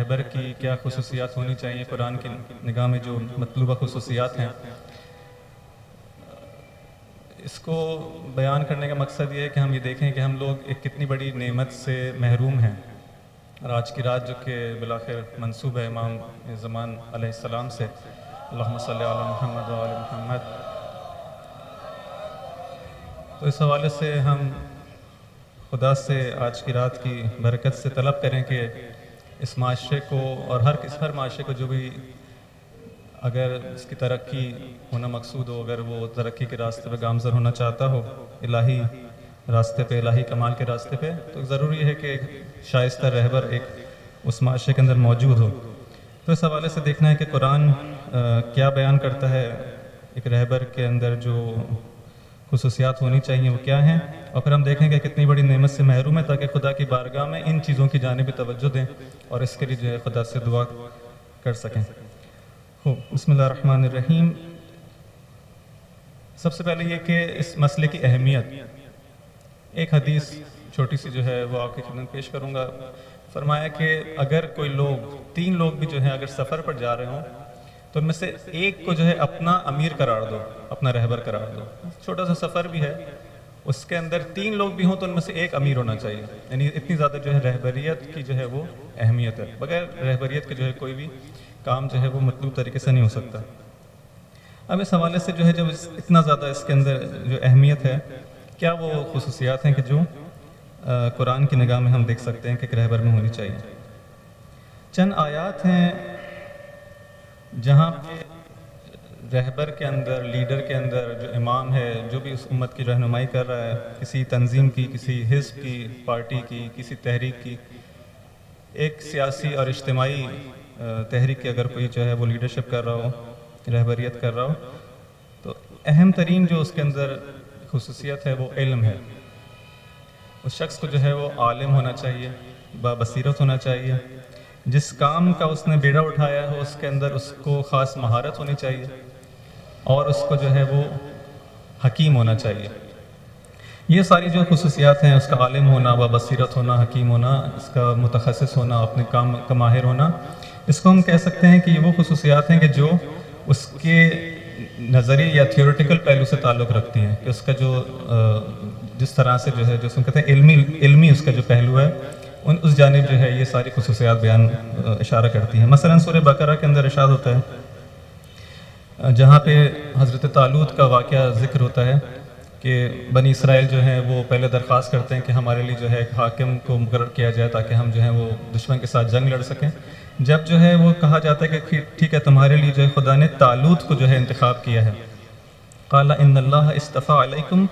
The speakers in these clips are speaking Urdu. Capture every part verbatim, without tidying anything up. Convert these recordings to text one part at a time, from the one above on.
رہبر کی کیا خصوصیات ہونی چاہیے قرآن کی نگاہ میں جو مطلوبہ خصوصیات ہیں، اس کو بیان کرنے کا مقصد یہ ہے کہ ہم یہ دیکھیں کہ ہم لوگ ایک کتنی بڑی نعمت سے محروم ہیں، اور آج کی رات جو کہ بالآخر منسوب ہے امام زمان علیہ السلام سے، اللہم صلی علی محمد و علی محمد، تو اس حوالے سے ہم خدا سے آج کی رات کی برکت سے طلب کریں کہ اس معاشرے کو اور ہر کس ہر معاشرے کو جو بھی اگر اس کی ترقی ہونا مقصود ہو، اگر وہ ترقی کے راستے پہ گامزن ہونا چاہتا ہو، الہی راستے پہ، الہی کمال کے راستے پہ، تو ضروری ہے کہ ایک شائستہ رہبر ایک اس معاشرے کے اندر موجود ہو۔ تو اس حوالے سے دیکھنا ہے کہ قرآن کیا بیان کرتا ہے، ایک رہبر کے اندر جو خصوصیات ہونی چاہیے وہ کیا ہیں، اور پھر ہم دیکھیں کہ کتنی بڑی نعمت سے محروم ہے، تاکہ خدا کی بارگاہ میں ان چیزوں کی جانب توجہ دیں اور اس کے لیے جو ہے خدا سے دعا کر سکیں۔ بسم اللہ الرحمن الرحیم۔ سب سے پہلے یہ کہ اس مسئلے کی اہمیت، ایک حدیث چھوٹی سی جو ہے وہ آپ کی خدمت پیش کروں گا۔ فرمایا کہ اگر کوئی لوگ تین لوگ بھی جو ہیں اگر سفر پر جا رہے ہوں تو ان میں سے ایک کو جو ہے اپنا امیر قرار دو، اپنا رہبر قرار دو، چھوٹا سا سفر بھی ہے، اس کے اندر تین لوگ بھی ہوں تو ان میں سے ایک امیر ہونا چاہیے، یعنی اتنی زیادہ جو ہے رہبریت کی جو ہے وہ اہمیت ہے، بغیر رہبریت کے جو ہے کوئی بھی کام جو ہے وہ مطلوب طریقے سے نہیں ہو سکتا۔ اب اس حوالے سے جو ہے جب اتنا زیادہ اس کے اندر جو اہمیت ہے، کیا وہ خصوصیات ہیں کہ جو قرآن کی نگاہ میں ہم دیکھ سکتے ہیں کہ ایک رہبر میں ہونی چاہیے۔ چند آیات ہیں جہاں پہ رہبر کے اندر، لیڈر کے اندر، جو امام ہے، جو بھی اس امت کی رہنمائی کر رہا ہے، کسی تنظیم کی، کسی حزب کی، پارٹی کی، کسی تحریک کی، ایک سیاسی اور اجتماعی تحریک کی اگر کوئی جو ہے وہ لیڈرشپ کر رہا ہو، رہبریت کر رہا ہو، تو اہم ترین جو اس کے اندر خصوصیت ہے وہ علم ہے۔ اس شخص کو جو ہے وہ عالم ہونا چاہیے، بابصیرت ہونا چاہیے، جس کام کا اس نے بیڑا اٹھایا ہو اس کے اندر اس کو خاص مہارت ہونی چاہیے، اور اس کو جو ہے وہ حکیم ہونا چاہیے۔ یہ ساری جو خصوصیات ہیں، اس کا عالم ہونا، بابصیرت ہونا، حکیم ہونا، اس کا متخصص ہونا، اپنے کام کا ماہر ہونا، اس کو ہم کہہ سکتے ہیں کہ یہ وہ خصوصیات ہیں کہ جو اس کے نظری یا تھیوریٹیکل پہلو سے تعلق رکھتی ہیں، کہ اس کا جو جس طرح سے جو ہے جو کہتے ہیں علمی علمی اس کا جو پہلو ہے، ان اس جانب جو ہے یہ ساری خصوصیات بیان اشارہ کرتی ہیں۔ مثلا سورہ بقرہ کے اندر ارشاد ہوتا ہے، جہاں پہ حضرت طالوت کا واقعہ ذکر ہوتا ہے کہ بنی اسرائیل جو ہیں وہ پہلے درخواست کرتے ہیں کہ ہمارے لیے جو ہے ایک حاکم کو مقرر کیا جائے تاکہ ہم جو ہیں وہ دشمن کے ساتھ جنگ لڑ سکیں۔ جب جو ہے وہ کہا جاتا ہے کہ ٹھیک ہے تمہارے لیے جو ہے خدا نے طالوت کو جو ہے انتخاب کیا ہے، قال ان اللہ اصطفیٰ علیکم،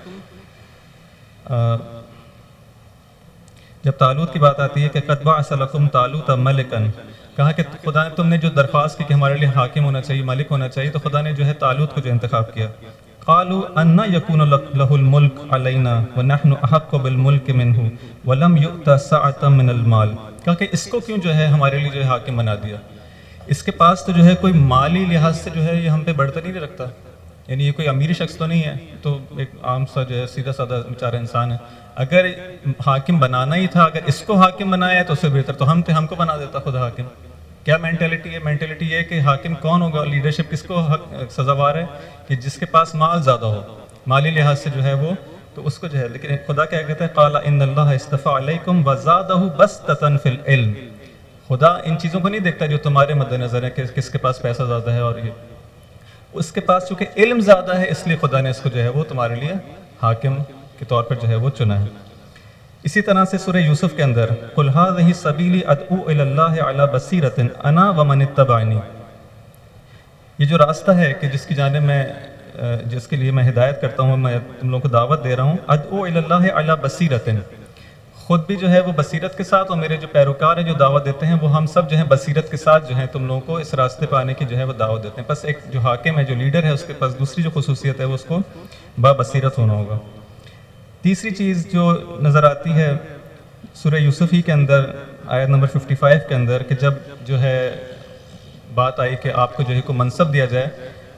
جب طالوت کی بات آتی ہے کہ قد بعث لکم طالوت ملکا، کہا کہ خدا نے تم نے جو درخواست کی کہ ہمارے لیے حاکم ہونا چاہیے، مالک ہونا چاہیے، تو خدا نے جو ہے طالوت کو جو انتخاب کیا۔ قالوا ان یکون لہ الملک علینا ونحن احق بالملک منہ ولم یؤت سعۃ من المال، کہا کہ اس کو کیوں جو ہے ہمارے لیے جو ہے حاکم بنا دیا، اس کے پاس تو جو ہے کوئی مالی لحاظ سے جو ہے یہ ہم پہ برتری نہیں رکھتا، یعنی یہ کوئی امیر شخص تو نہیں ہے، تو ایک عام سا جو ہے سیدھا سادہ بیچارہ انسان ہے، اگر حاکم بنانا ہی تھا، اگر اس کو حاکم بنایا ہے تو اس سے بہتر تو ہم تھے، ہم کو بنا دیتا خدا حاکم۔ کیا مینٹیلٹی ہے؟ مینٹیلٹی یہ ہے کہ حاکم کون ہوگا، لیڈرشپ کس کو سزاوار ہے کہ جس کے پاس مال زیادہ ہو، مالی لحاظ سے جو ہے وہ تو اس کو جو ہے، لیکن خدا کیا کہتا ہے قال ان اللہ اصطفیٰ علیکم وزادہ بسطۃ فی العلم، خدا ان چیزوں کو نہیں دیکھتا جو تمہارے مد نظر ہے کہ کس کے پاس پیسہ زیادہ ہے، اور یہ اس کے پاس چونکہ علم زیادہ ہے اس لیے خدا نے اس کو جو ہے وہ تمہارے لیے حاکم کے طور پر جو ہے وہ چنا ہے۔ اسی طرح سے سورہ یوسف کے اندر قل ھذہ سبیلی ادعو الی اللہ علی بصیرۃ انا ومن اتبعنی، یہ جو راستہ ہے کہ جس کی جانب میں جس کے لیے میں ہدایت کرتا ہوں، میں تم لوگوں کو دعوت دے رہا ہوں، ادعو الی اللہ علی بصیرۃ، خود بھی جو ہے وہ بصیرت کے ساتھ، اور میرے جو پیروکار ہیں جو دعوت دیتے ہیں وہ ہم سب جو ہیں بصیرت کے ساتھ جو ہیں تم لوگوں کو اس راستے پہ آنے کی جو ہے وہ دعوت دیتے ہیں۔ بس ایک جو حاکم ہے، جو لیڈر ہے، اس کے پاس دوسری جو خصوصیت ہے وہ اس کو با بصیرت ہونا ہوگا۔ تیسری چیز جو نظر آتی ہے سورہ یوسف ہی کے اندر آیت نمبر پچپن کے اندر کہ جب جو ہے بات آئی کہ آپ کو جو ہے کو منصب دیا جائے،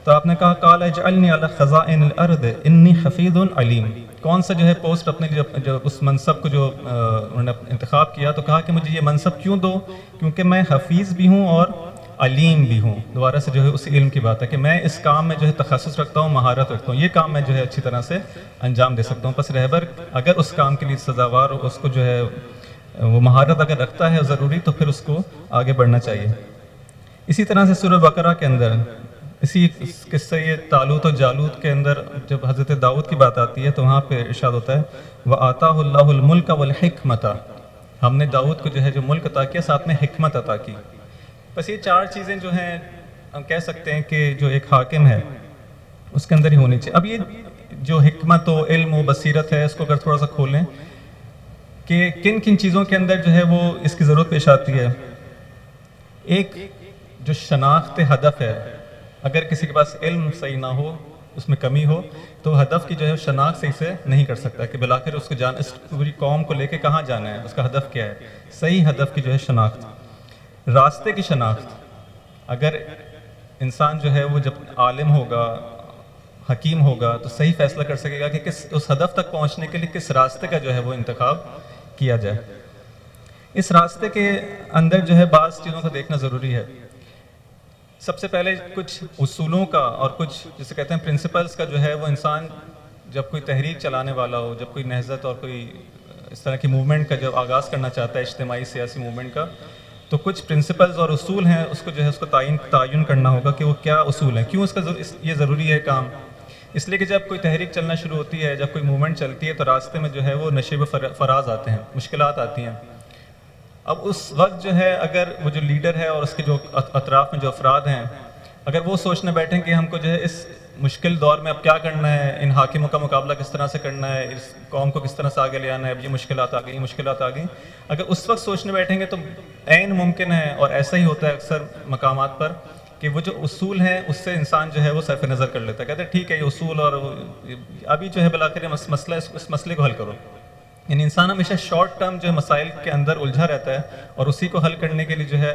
تو آپ نے کہا قال اجعلنی علی خزائن الارض انی حفیظ علیم. کون سا جو ہے پوسٹ اپنے لیے جو اس منصب کو جو انہوں نے انتخاب کیا تو کہا کہ مجھے یہ منصب کیوں دو، کیونکہ میں حفیظ بھی ہوں اور علیم بھی ہوں. دوبارہ سے جو ہے اسی علم کی بات ہے کہ میں اس کام میں جو ہے تخصص رکھتا ہوں، مہارت رکھتا ہوں، یہ کام میں جو ہے اچھی طرح سے انجام دے سکتا ہوں. پس رہبر اگر اس کام کے لیے سزاوار ہو، اس کو جو ہے وہ مہارت اگر رکھتا ہے ضروری، تو پھر اس کو آگے بڑھنا چاہیے. اسی طرح سے سورہ بقرہ کے اندر اسی قصے یہ طالوت و جالوت کے اندر جب حضرت داؤد کی بات آتی ہے تو وہاں پہ ارشاد ہوتا ہے وَآتَاهُ اللَّهُ الْمُلْكَ وَالْحِكْمَةَ، ہم نے داؤد کو جو ہے جو ملک عطا کیا، ساتھ میں حکمت عطا کی. بس یہ چار چیزیں جو ہیں ہم کہہ سکتے ہیں کہ جو ایک حاکم ہے اس کے اندر ہی ہونی چاہیے. اب یہ جو حکمت و علم و بصیرت ہے اس کو اگر تھوڑا سا کھولیں کہ کن کن چیزوں کے اندر جو ہے وہ اس کی ضرورت پیش آتی ہے. ایک جو شناخت ہدف ہے، اگر کسی کے پاس علم صحیح نہ ہو، اس میں کمی ہو، تو ہدف کی جو ہے شناخت صحیح سے نہیں کر سکتا کہ بالآخر اس کو جان اس پوری قوم کو لے کے کہاں جانا ہے، اس کا ہدف کیا ہے. صحیح ہدف کی جو ہے شناخت، راستے کی شناخت. اگر انسان جو ہے وہ جب عالم ہوگا، حکیم ہوگا، تو صحیح فیصلہ کر سکے گا کہ کس اس ہدف تک پہنچنے کے لیے کس راستے کا جو ہے وہ انتخاب کیا جائے. اس راستے کے اندر جو ہے بعض چیزوں کو دیکھنا ضروری ہے. سب سے پہلے کچھ اصولوں کا اور کچھ جسے کہتے ہیں پرنسپلز کا جو ہے وہ انسان جب کوئی تحریک چلانے والا ہو، جب کوئی نہضت اور کوئی اس طرح کی موومنٹ کا جب آغاز کرنا چاہتا ہے، اجتماعی سیاسی موومنٹ کا، تو کچھ پرنسپلز اور اصول ہیں، اس کو جو ہے اس کو تعین تعین کرنا ہوگا کہ وہ کیا اصول ہیں، کیوں اس کا یہ ضروری ہے کام. اس لیے کہ جب کوئی تحریک چلنا شروع ہوتی ہے، جب کوئی موومنٹ چلتی ہے، تو راستے میں جو ہے وہ نشیب و فراز آتے ہیں، مشکلات آتی ہیں. اب اس وقت جو ہے اگر وہ جو لیڈر ہے اور اس کے جو اطراف میں جو افراد ہیں، اگر وہ سوچنے بیٹھیں کہ ہم کو جو ہے اس مشکل دور میں اب کیا کرنا ہے، ان حاکموں کا مقابلہ کس طرح سے کرنا ہے، اس قوم کو کس طرح سے آگے لے آنا ہے، اب یہ مشکلات آ گئی مشکلات آ گئیں، اگر اس وقت سوچنے بیٹھیں گے تو عین ممکن ہے، اور ایسا ہی ہوتا ہے اکثر مقامات پر، کہ وہ جو اصول ہیں اس سے انسان جو ہے وہ صرف نظر کر لیتا ہے. کہتے ہیں ٹھیک ہے یہ اصول، اور ابھی جو ہے بالآخر مسئلہ اس مسئلے کو حل کرو. یعنی انسان ہمیشہ شارٹ ٹرم جو ہے مسائل کے اندر الجھا رہتا ہے، اور اسی کو حل کرنے کے لیے جو ہے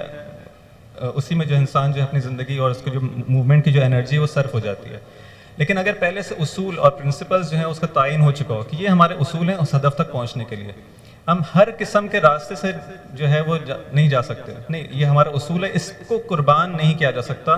اسی میں جو انسان جو ہے اپنی زندگی اور اس کو جو موومنٹ کی جو انرجی ہے وہ صرف ہو جاتی ہے. لیکن اگر پہلے سے اصول اور پرنسپلز جو ہیں اس کا تعین ہو چکا ہو کہ یہ ہمارے اصول ہیں اس ہدف تک پہنچنے کے لیے، ہم ہر قسم کے راستے سے جو ہے وہ نہیں جا سکتے، نہیں یہ ہمارا اصول ہے، اس کو قربان نہیں کیا جا سکتا،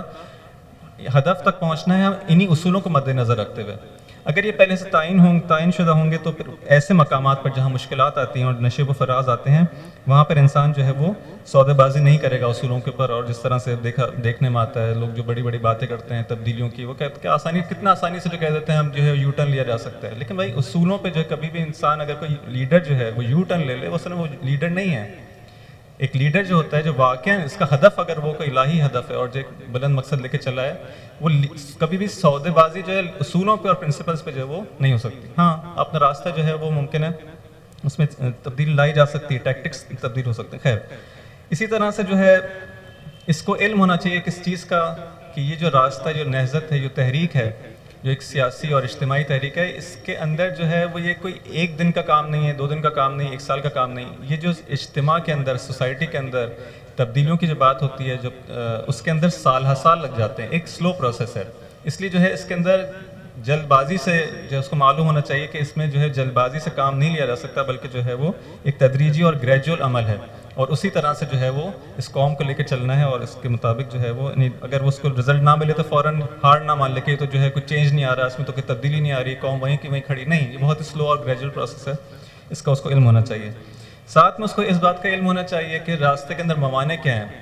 ہدف تک پہنچنا ہے ہم انہی اصولوں کو مد نظر رکھتے ہوئے. اگر یہ پہلے سے تعین ہوں تعین شدہ ہوں گے تو پھر ایسے مقامات پر جہاں مشکلات آتی ہیں اور نشیب و فراز آتے ہیں، وہاں پر انسان جو ہے وہ سودے بازی نہیں کرے گا اصولوں کے اوپر. اور جس طرح سے دیکھا دیکھنے میں آتا ہے لوگ جو بڑی بڑی باتیں کرتے ہیں تبدیلیوں کی، وہ کہتے ہیں آسانی کتنا آسانی سے جو کہہ دیتے ہیں ہم جو ہے یو ٹرن لیا جا سکتا ہے. لیکن بھائی اصولوں پہ جو ہے کبھی بھی انسان اگر کوئی لیڈر جو ہے وہ یو ٹرن لے لے، وہ اصل میں وہ لیڈر نہیں ہے. ایک لیڈر جو ہوتا ہے جو واقعا اس کا ہدف اگر وہ کوئی الہی ہدف ہے اور جو ایک بلند مقصد لے کے چلا ہے، وہ کبھی بھی سودے بازی جو ہے اصولوں پہ اور پرنسپلز پہ جو ہے وہ نہیں ہو سکتی. ہاں اپنا راستہ جو ہے وہ ممکن ہے اس میں تبدیلی لائی جا سکتی ہے، ٹیکٹکس تبدیل ہو سکتے ہیں. خیر اسی طرح سے جو ہے اس کو علم ہونا چاہیے کس چیز کا، کہ یہ جو راستہ جو نہضت ہے، جو تحریک ہے، جو ایک سیاسی اور اجتماعی تحریک ہے، اس کے اندر جو ہے وہ یہ کوئی ایک دن کا کام نہیں ہے، دو دن کا کام نہیں، ایک سال کا کام نہیں. یہ جو اجتماع کے اندر، سوسائٹی کے اندر تبدیلیوں کی جو بات ہوتی ہے، جو اس کے اندر سال ہر سال لگ جاتے ہیں، ایک سلو پروسیس ہے. اس لیے جو ہے اس کے اندر جلد بازی سے جو اس کو معلوم ہونا چاہیے کہ اس میں جو ہے جلد بازی سے کام نہیں لیا جا سکتا، بلکہ جو ہے وہ ایک تدریجی اور گریجول عمل ہے. اور اسی طرح سے جو ہے وہ اس قوم کو لے کے چلنا ہے، اور اس کے مطابق جو ہے وہ اگر وہ اس کو رزلٹ نہ ملے تو فوراً ہار نہ مان لے کہ تو جو ہے کوئی چینج نہیں آ رہا، اس میں تو کوئی تبدیلی نہیں آ رہی، قوم وہیں کی وہیں کھڑی. نہیں، یہ بہت ہی سلو اور گریجول پروسیس ہے، اس کا اس کو علم ہونا چاہیے. ساتھ میں اس کو اس بات کا علم ہونا چاہیے کہ راستے کے اندر موانع کیا ہیں.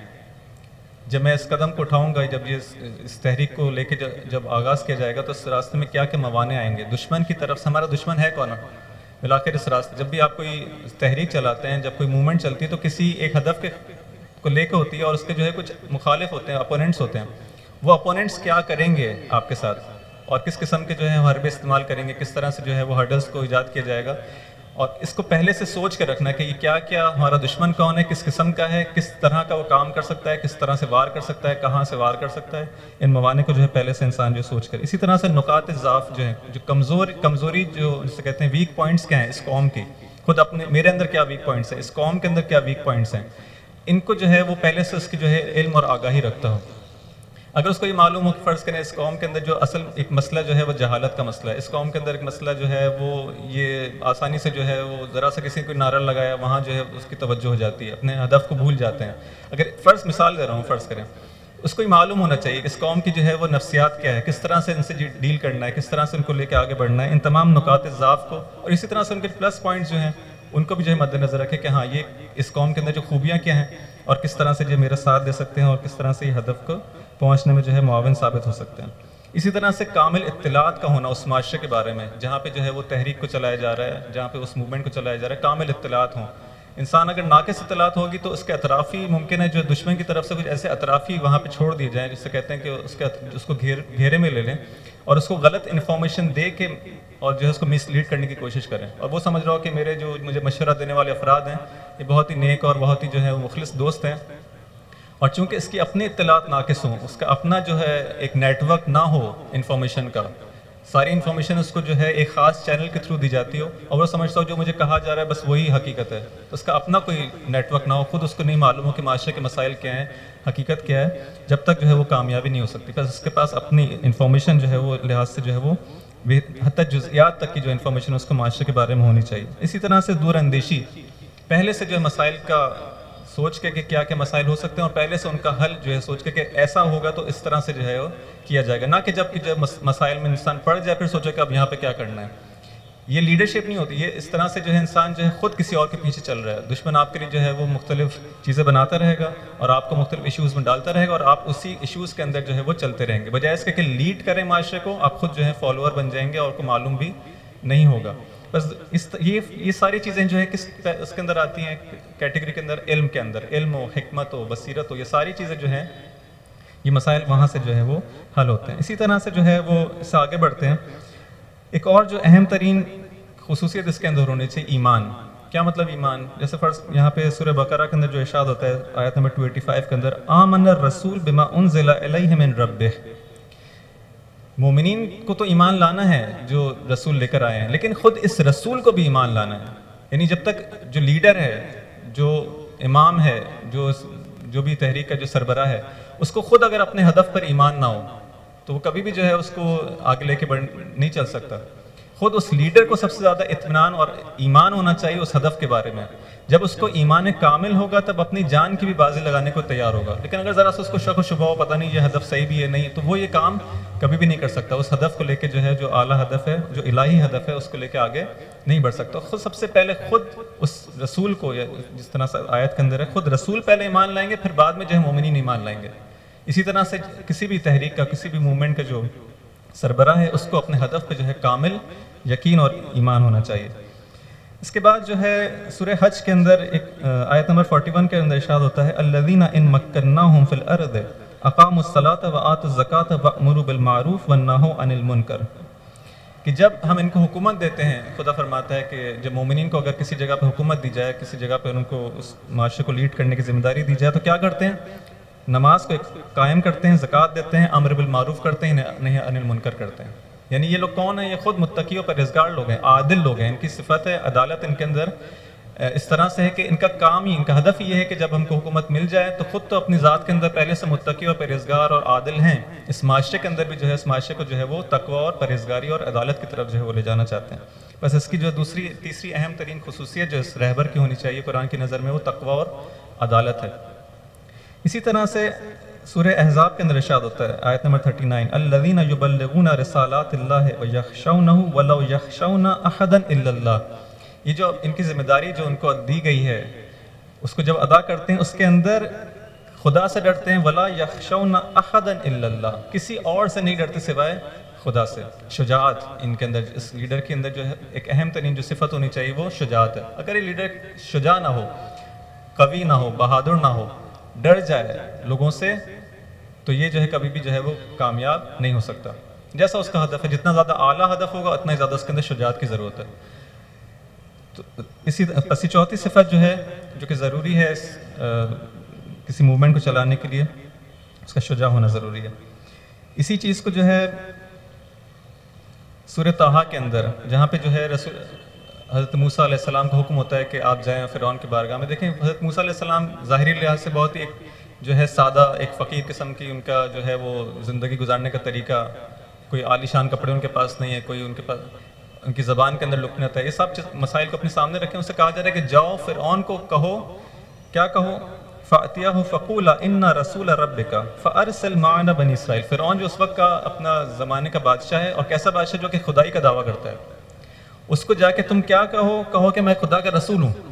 جب میں اس قدم کو اٹھاؤں گا، جب یہ اس تحریک کو لے کے جب آغاز کیا جائے گا، تو اس راستے میں کیا کیا موانع آئیں گے. دشمن کی طرف سے ہمارا دشمن ہے کون؟ بالآخر اس راستے جب بھی آپ کوئی تحریک چلاتے ہیں، جب کوئی موومنٹ چلتی ہے، تو کسی ایک ہدف کے کو لے کے ہوتی ہے، اور اس کے جو ہے کچھ مخالف ہوتے ہیں، اپوننٹس ہوتے ہیں. وہ اپوننٹس کیا کریں گے آپ کے ساتھ، اور کس قسم کے جو ہے حربے استعمال کریں گے، کس طرح سے جو ہے وہ ہرڈلز کو ایجاد کیا جائے گا. اور اس کو پہلے سے سوچ کے رکھنا کہ یہ کیا کیا ہمارا دشمن کون ہے، کس قسم کا ہے، کس طرح کا وہ کام کر سکتا ہے، کس طرح سے وار کر سکتا ہے، کہاں سے وار کر سکتا ہے. ان موانع کو جو ہے پہلے سے انسان جو سوچ کر. اسی طرح سے نقاط ضعف جو ہیں، جو کمزور کمزوری جو جسے کہتے ہیں ویک پوائنٹس کیا ہیں اس قوم کی، خود اپنے میرے اندر کیا ویک پوائنٹس ہیں، اس قوم کے اندر کیا ویک پوائنٹس ہیں، ان کو جو ہے وہ پہلے سے اس کی جو ہے علم اور آگاہی رکھتا ہو. اگر اس کو یہ معلوم ہو کہ فرض کریں اس قوم کے اندر جو اصل ایک مسئلہ جو ہے وہ جہالت کا مسئلہ ہے، اس قوم کے اندر ایک مسئلہ جو ہے وہ یہ آسانی سے جو ہے وہ ذرا سا کسی کو نعرہ لگایا وہاں جو ہے اس کی توجہ ہو جاتی ہے، اپنے ہدف کو بھول جاتے ہیں. اگر فرض مثال دے رہا ہوں، فرض کریں اس کو یہ معلوم ہونا چاہیے کہ اس قوم کی جو ہے وہ نفسیات کیا ہے، کس طرح سے ان سے ڈیل کرنا ہے، کس طرح سے ان کو لے کے آگے بڑھنا ہے، ان تمام نکات ضعف کو، اور اسی طرح سے ان کے پلس پوائنٹس جو ہیں ان کو بھی جو ہے مد نظر رکھے کہ ہاں یہ اس قوم کے اندر جو خوبیاں کیا ہیں اور کس طرح سے جو میرا ساتھ دے سکتے ہیں اور کس طرح سے یہ ہدف کو پہنچنے میں جو ہے معاون ثابت ہو سکتے ہیں. اسی طرح سے کامل اطلاعات کا ہونا اس معاشرے کے بارے میں جہاں پہ جو ہے وہ تحریک کو چلایا جا رہا ہے، جہاں پہ اس موومنٹ کو چلایا جا رہا ہے، کامل اطلاعات ہوں. انسان اگر ناقص اطلاعات ہوگی تو اس کے اطرافی ممکن ہے جو دشمن کی طرف سے کچھ ایسے اطرافی وہاں پہ چھوڑ دیے جائیں جس سے کہتے ہیں کہ اس کے اس کو گھیر گھیرے میں لے لیں اور اس کو غلط انفارمیشن دے کے اور جو ہے اس کو مس لیڈ کرنے کی کوشش کریں، اور وہ سمجھ رہا ہو کہ میرے جو مجھے مشورہ دینے والے افراد ہیں یہ بہت ہی نیک اور بہت ہی جو ہے وہ مخلص دوست ہیں، اور چونکہ اس کی اپنی اطلاعات ناقص ہوں، اس کا اپنا جو ہے ایک نیٹ ورک نہ ہو انفارمیشن کا، ساری انفارمیشن اس کو جو ہے ایک خاص چینل کے تھرو دی جاتی ہو اور وہ سمجھتا ہو جو مجھے کہا جا رہا ہے بس وہی حقیقت ہے، تو اس کا اپنا کوئی نیٹ ورک نہ ہو، خود اس کو نہیں معلوم ہو کہ معاشرے کے مسائل کیا ہیں، حقیقت کیا ہے، جب تک جو ہے وہ کامیابی نہیں ہو سکتی. بس اس کے پاس اپنی انفارمیشن جو ہے وہ لحاظ سے جو ہے وہ حتی جزئیات تک کی جو انفارمیشن اس کو معاشرے کے بارے میں ہونی چاہیے. اسی طرح سے دور اندیشی، پہلے سے جو ہے مسائل کا سوچ کے کہ کیا کیا مسائل ہو سکتے ہیں اور پہلے سے ان کا حل جو ہے سوچ کے کہ ایسا ہوگا تو اس طرح سے جو ہے وہ کیا جائے گا، نہ کہ جب کہ جب مسائل میں انسان پڑ جائے پھر سوچے کہ اب یہاں پہ کیا کرنا ہے. یہ لیڈرشپ نہیں ہوتی، یہ اس طرح سے جو ہے انسان جو ہے خود کسی اور کے پیچھے چل رہا ہے. دشمن آپ کے لیے جو ہے وہ مختلف چیزیں بناتا رہے گا اور آپ کو مختلف ایشوز میں ڈالتا رہے گا اور آپ اسی ایشوز کے اندر جو ہے وہ چلتے رہیں گے، بجائے اس کے کہ لیڈ کریں معاشرے کو آپ خود جو ہے فالوور بن جائیں گے اور کو معلوم بھی نہیں ہوگا. بس اس یہ یہ ساری چیزیں جو ہے کس اس کے اندر آتی ہیں کیٹیگری کے اندر، علم کے اندر، علم ہو، حکمت ہو، بصیرت ہو، یہ ساری چیزیں جو ہیں یہ مسائل وہاں سے جو ہے وہ حل ہوتے ہیں. اسی طرح سے جو ہے وہ اس سے آگے بڑھتے ہیں. ایک اور جو اہم ترین خصوصیت اس کے اندر ہونی چاہیے ایمان. کیا مطلب ایمان؟ جیسے فرض یہاں پہ سورہ بقرہ کے اندر جو ارشاد ہوتا ہے آیت نمبر دو سو پچاسی کے اندر، آمن الرسول بما انزل الیہ من ربہ. مومنین کو تو ایمان لانا ہے جو رسول لے کر آئے ہیں، لیکن خود اس رسول کو بھی ایمان لانا ہے. یعنی جب تک جو لیڈر ہے، جو امام ہے، جو جو بھی تحریک کا جو سربراہ ہے، اس کو خود اگر اپنے ہدف پر ایمان نہ ہو تو وہ کبھی بھی جو ہے اس کو آگے لے کے بڑھ نہیں چل سکتا. خود اس لیڈر کو سب سے زیادہ اطمینان اور ایمان ہونا چاہیے اس ہدف کے بارے میں. جب اس کو ایمان کامل ہوگا تب اپنی جان کی بھی بازی لگانے کو تیار ہوگا. لیکن اگر ذرا سا اس کو شک و شبہ ہو، پتہ نہیں یہ ہدف صحیح بھی ہے نہیں، تو وہ یہ کام کبھی بھی نہیں کر سکتا. اس ہدف کو لے کے جو ہے جو اعلیٰ ہدف ہے، جو الہی ہدف ہے، اس کو لے کے آگے نہیں بڑھ سکتا. خود سب سے پہلے خود اس رسول کو، یا جس طرح سے آیت کے اندر ہے، خود رسول پہلے ایمان لائیں گے، پھر بعد میں جو ہے مومنین ایمان لائیں گے. اسی طرح سے کسی بھی تحریک کا، کسی بھی موومنٹ کا جو سربراہ ہے، اس کو اپنے ہدف پہ جو ہے کامل یقین اور ایمان ہونا چاہیے. اس کے بعد جو ہے سورہ حج کے اندر ایک آیت نمبر اکیالیس کے اندر ارشاد ہوتا ہے، الذین ان مکناہم فی الارض اقاموا الصلاۃ وآتوا الزکاۃ وامروا بالمعروف ونہوا عن المنکر. کہ جب ہم ان کو حکومت دیتے ہیں، خدا فرماتا ہے کہ جب مومنین کو اگر کسی جگہ پہ حکومت دی جائے، کسی جگہ پہ ان کو اس معاشرے کو لیڈ کرنے کی ذمہ داری دی جائے، تو کیا کرتے ہیں؟ نماز کو قائم کرتے ہیں، زکوٰۃ دیتے ہیں، امر بالمعروف کرتے ہیں، نہی عن المنکر کرتے ہیں. یعنی یہ لوگ کون ہیں؟ یہ خود متقی و پرہیزگار لوگ ہیں، عادل لوگ ہیں. ان کی صفت ہے عدالت ان کے اندر اس طرح سے ہے کہ ان کا کام ہی، ان کا ہدف یہ ہے کہ جب ہم کو حکومت مل جائے تو خود تو اپنی ذات کے اندر پہلے سے متقی و پرہیزگار اور عادل ہیں، اس معاشرے کے اندر بھی جو ہے اس معاشرے کو جو ہے وہ تقوی اور پرہیزگاری اور عدالت کی طرف جو ہے وہ لے جانا چاہتے ہیں. بس اس کی جو دوسری تیسری اہم ترین خصوصیت جو اس رہبر کی ہونی چاہیے قرآن کی نظر میں، وہ تقوی اور عدالت ہے. اسی طرح سے سورہ احزاب کے اندر ارشاد ہوتا ہے آیت نمبر انتیس، الذین یبلغون رسالات اللہ ویخشونہ ولو یخشون احدا الا اللہ. یہ جو ان کی ذمہ داری جو ان کو دی گئی ہے، اس کو جب ادا کرتے ہیں اس کے اندر خدا سے ڈرتے ہیں، ولا یخشون احدا الا اللہ، کسی اور سے نہیں ڈرتے سوائے خدا سے. شجاعت ان کے اندر، اس لیڈر کے اندر جو ہے ایک اہم ترین جو صفت ہونی چاہیے وہ شجاعت ہے. اگر یہ لیڈر شجاع نہ ہو، قوی نہ ہو، بہادر نہ ہو، ڈر جائے لوگوں سے، تو یہ جو ہے کبھی بھی جو ہے وہ کامیاب نہیں ہو سکتا. جیسا اس کا ہدف ہے، جتنا زیادہ اعلیٰ ہدف ہوگا اتنا ہی زیادہ اس کے اندر شجاعت کی ضرورت ہے. تو اسی اسی چوتھی صفت جو ہے جو کہ ضروری ہے اس کسی موومنٹ کو چلانے کے لیے، اس کا شجاع ہونا ضروری ہے. اسی چیز کو جو ہے سورہ طٰہٰ کے اندر جہاں پہ جو ہے رسول حضرت موسیٰ علیہ السلام کا حکم ہوتا ہے کہ آپ جائیں فرعون کی بارگاہ میں. دیکھیں حضرت موسیٰ علیہ السلام ظاہری لحاظ سے بہت ہی ایک جو ہے سادہ ایک فقیر قسم کی ان کا جو ہے وہ زندگی گزارنے کا طریقہ، کوئی عالی شان کپڑے ان کے پاس نہیں ہے، کوئی ان کے پاس ان کی زبان کے اندر لکنت ہے، یہ سب مسائل کو اپنے سامنے رکھیں. ان سے کہا جا رہا ہے کہ جاؤ فرعون کو کہو، کیا کہو؟ فَأْتِيَهُ فَقُولَا إِنَّ رَسُولَ رَبِّكَ فَأَرْسِلْ مَعَنَا بَنِي اسرائیل. فرعون جو اس وقت کا اپنا زمانے کا بادشاہ ہے، اور کیسا بادشاہ جو کہ خدائی کا دعویٰ کرتا ہے، اس کو جا کے تم کیا کہو؟ کہو کہ میں خدا کا رسول ہوں.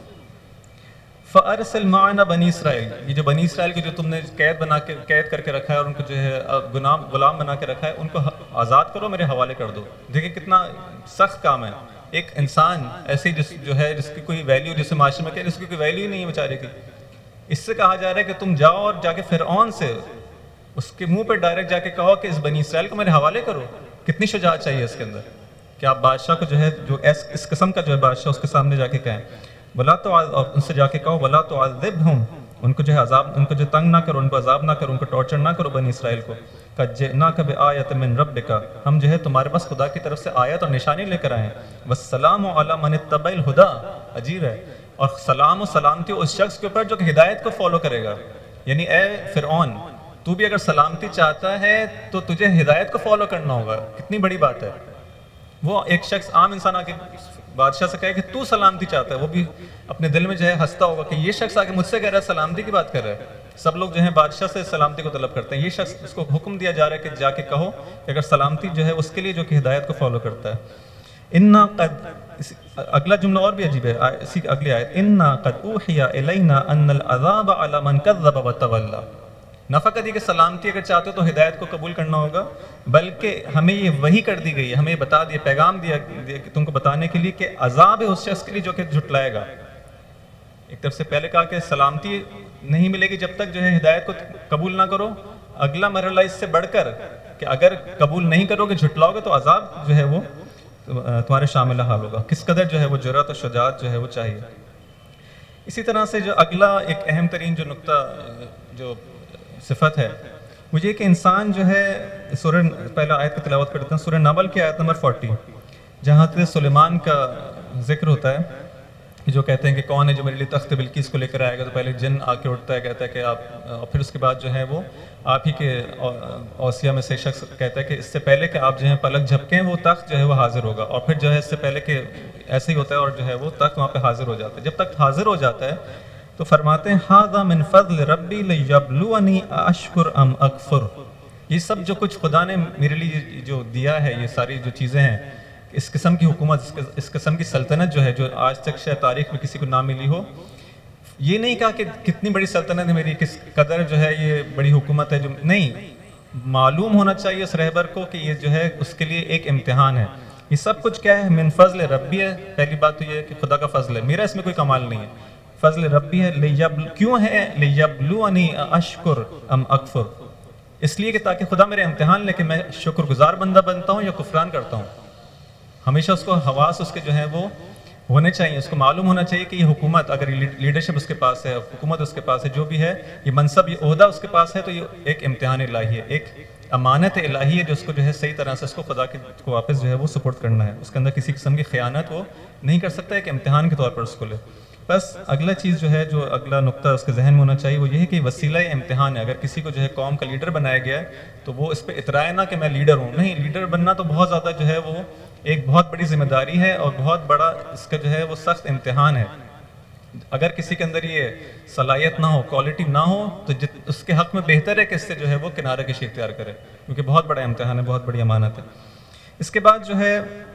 فَأَرْسِلْ مَعَنَا بَنِي اسرائیل. یہ جو بنی اسرائیل کی جو تم نے قید بنا کے قید کر کے رکھا ہے اور ان کو جو ہے غلام غلام بنا کے رکھا ہے، ان کو آزاد کرو، میرے حوالے کر دو. دیکھیں کتنا سخت کام ہے. ایک انسان ایسی جس جو ہے جس کی کوئی ویلیو، جسے معاشرے میں کہ جس کی کوئی ویلیو ہی نہیں ہے بیچارے کی، اس سے کہا جا رہا ہے کہ تم جاؤ اور جا کے فرعون سے اس کے منہ پہ ڈائریکٹ جا کے کہو کہ اس بنی اسرائیل کو میرے حوالے کرو. کتنی شجاعت چاہیے اس کے اندر کہ آپ بادشاہ کو جو ہے جو اس قسم کا جو ہے بادشاہ اس کے سامنے جا کے کہیں بلا تو، اور ان سے جا کے کہو بلا تو عذبہم، ان کو جو ہے عذاب، ان کو جو تنگ نہ کرو، ان کو عذاب نہ کرو، ان کو ٹارچر نہ کرو بنی اسرائیل کو. قد جئناک بآیۃ من ربک، ہم جو ہے تمہارے پاس خدا کی طرف سے آیت اور نشانی لے کر آئے ہیں. والسلام علی من اتبع الہدی، عجیب ہے، اور سلام و سلامتی اس شخص کے اوپر جو کہ ہدایت کو فالو کرے گا. یعنی اے فرعون، تو بھی اگر سلامتی چاہتا ہے تو تجھے ہدایت کو فالو کرنا ہوگا. کتنی بڑی بات ہے. وہ ایک شخص عام انسان آ کے بادشاہ سے کہے کہ تو سلامتی چاہتا ہے، وہ بھی اپنے دل میں جو ہے ہنستا ہوگا کہ یہ شخص آ کے مجھ سے کہہ رہا ہے سلامتی کی بات کر رہا ہے. سب لوگ جو ہیں بادشاہ سے سلامتی کو طلب کرتے ہیں، یہ شخص اس کو حکم دیا جا رہا ہے کہ جا کے کہو کہ اگر سلامتی جو ہے اس کے لیے جو کہ ہدایت کو فالو کرتا ہے. انا قد، اگلا جملہ اور بھی عجیب ہے اسی اگلی آیت، انا قد اوحی الینا ان العذاب علی من کذب وتولی. نہ فقط یہ کہ سلامتی اگر چاہتے ہو تو ہدایت کو قبول کرنا ہوگا، بلکہ ہمیں یہ وحی کر دی گئی ہے، ہمیں یہ بتا دیا، پیغام دیا کہ تم کو بتانے کے لیے کہ عذاب ہے اس شخص کے لیے جو کہ جھٹلائے گا. ایک طرف سے پہلے کہا کہ سلامتی نہیں ملے گی جب تک جو ہے ہدایت کو قبول نہ کرو. اگلا مرحلہ اس سے بڑھ کر کہ اگر قبول نہیں کرو گے، جھٹلاؤ گے، تو عذاب جو ہے وہ تمہارے شامل حال ہوگا. کس قدر جو ہے وہ جرأت و شجاعت جو ہے وہ چاہیے. اسی طرح سے جو اگلا ایک اہم ترین جو نقطہ جو صفت ہے وہ یہ کہ انسان جو ہے، سورہ پہلا آیت کی تلاوت کرتے ہیں، سورہ نمل کی آیت نمبر فورٹی، جہاں حضرت سلیمان کا ذکر ہوتا ہے جو کہتے ہیں کہ کون ہے جو میرے لیے تخت بلقیس کو لے کر آئے گا. تو پہلے جن آ کے اٹھتا ہے، کہتا ہے کہ آپ، اور پھر اس کے بعد جو ہے وہ آپ ہی کے اوصیاء میں سے شخص کہتا ہے کہ اس سے پہلے کہ آپ جو ہے پلک جھپکیں وہ تخت جو ہے وہ حاضر ہوگا. اور پھر جو ہے اس سے پہلے کہ ایسے ہی ہوتا ہے اور جو ہے وہ تخت وہاں پہ حاضر ہو جاتا ہے. جب تک حاضر ہو جاتا ہے تو فرماتے ہیں ھذا من فضل ربی لیبلونی اشکر ام اکفر. یہ سب جو کچھ خدا نے میرے لیے جو دیا ہے، یہ ساری جو چیزیں ہیں، اس قسم کی حکومت، اس قسم کی سلطنت جو ہے جو آج تک شاید تاریخ میں کسی کو نہ ملی ہو. یہ نہیں کہا کہ کتنی بڑی سلطنت ہے میری، کس قدر جو ہے یہ بڑی حکومت ہے، جو نہیں، معلوم ہونا چاہیے اس رہبر کو کہ یہ جو ہے اس کے لیے ایک امتحان ہے. یہ سب کچھ کیا ہے؟ من فضل ربی ہے. پہلی بات تو یہ ہے کہ خدا کا فضل ہے، میرا اس میں کوئی کمال نہیں ہے. فضل ربی ہے. لیبل کیوں ہے؟ لیبلونی اشکر ام اکفر، اس لیے کہ تاکہ خدا میرے امتحان لے کہ میں شکر گزار بندہ بنتا ہوں یا کفران کرتا ہوں. ہمیشہ اس کو حواس اس کے جو ہیں وہ ہونے چاہیے، اس کو معلوم ہونا چاہیے کہ یہ حکومت، اگر لیڈرشپ اس کے پاس ہے، حکومت اس کے پاس ہے، جو بھی ہے، یہ منصب، یہ عہدہ اس کے پاس ہے، تو یہ ایک امتحان الہی ہے، ایک امانت الہی ہے جو اس کو جو ہے صحیح طرح سے اس کو خدا کے کو واپس جو ہے وہ سپورٹ کرنا ہے. اس کے اندر کسی قسم کی خیانت وہ نہیں کر سکتا، ایک امتحان کے طور پر اس کو لے. بس اگلا چیز جو ہے، جو اگلا نقطہ اس کے ذہن میں ہونا چاہیے وہ یہ ہے کہ وسیلہ امتحان ہے. اگر کسی کو جو ہے قوم کا لیڈر بنایا گیا ہے تو وہ اس پہ اترائے نہ کہ میں لیڈر ہوں. نہیں، لیڈر بننا تو بہت زیادہ جو ہے وہ ایک بہت بڑی ذمہ داری ہے اور بہت بڑا اس کا جو ہے وہ سخت امتحان ہے. اگر کسی کے اندر یہ صلاحیت نہ ہو، کوالٹی نہ ہو، تو اس کے حق میں بہتر ہے کہ اس سے جو ہے وہ کنارہ کشی اختیار کرے، کیونکہ بہت بڑا امتحان ہے، بہت بڑی امانت ہے. اس کے بعد جو ہے